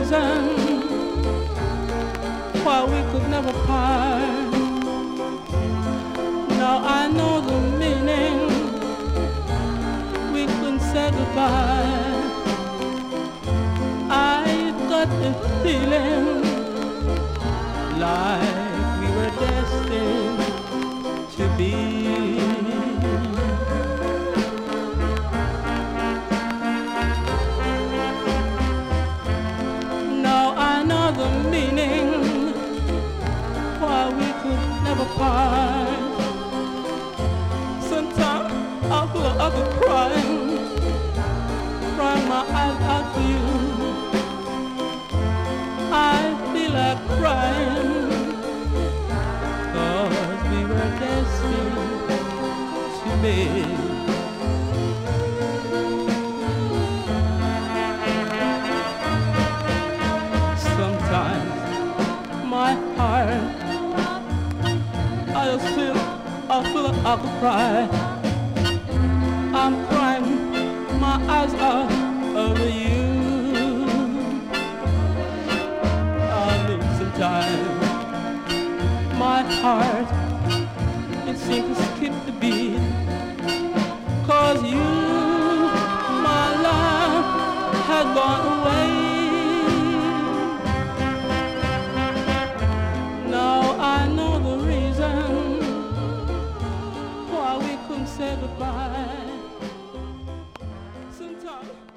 reason why we could never part. Now I know the meaning, we couldn't say goodbye. I got the feeling like we were destined to be. Now I know the meaning why we could never part. Sometimes I feel like I could cry my eyes out to you. I feel like crying, 'cause we were destined to be. Sometimes my heart, I feel like I could cry. I'm crying my eyes out over you. Sometimes my heart, it seems to skip the beat, 'cause you, my love, had gone away. Now I know the reason why we couldn't say goodbye. Sometimes